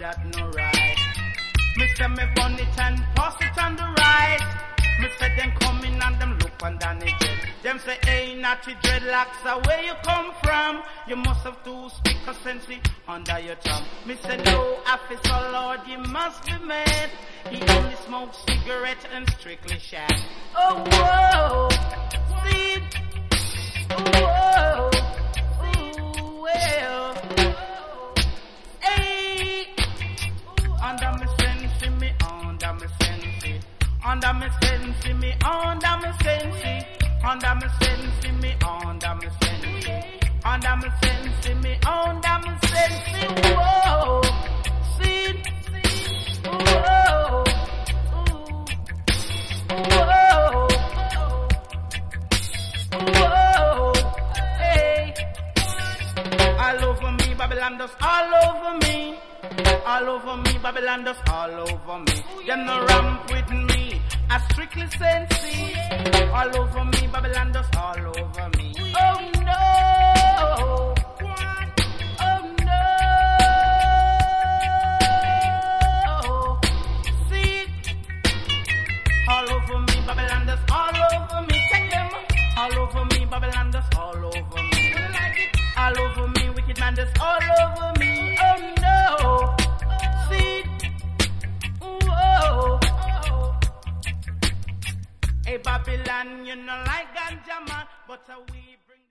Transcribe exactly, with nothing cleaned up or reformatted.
that no right. Me say me bun it and pass it on the right. Me say them coming and them look under the jet. Them say, hey, natty dreadlocks, uh, where you come from? You must have two speaker sensi under your tongue. Me say, no, officer Lord, you must be mad. He only smokes cigarette and strictly shag. Oh, whoa, see, whoa, ooh, well, hey, under me sensi, me under me sensi, under me sensi, me under me sensi. Under me sensi, me under me sensi. Under me sensi, me under me sensi. Whoa, see, whoa, whoa, whoa, hey. All over me, Babylon dust all over me. All over me, Babylon dust all over me. Them no ramp with me. I strictly sensi. All over me, Babylon dust all over me. Oh no! Oh no! See? All over me, Babylon dust all over me. Check them. All over me, Babylon dust all over me. All over me, wicked man dust all over me. Oh no! See? Whoa! Hey Babylon, you know like ganja man, but uh, we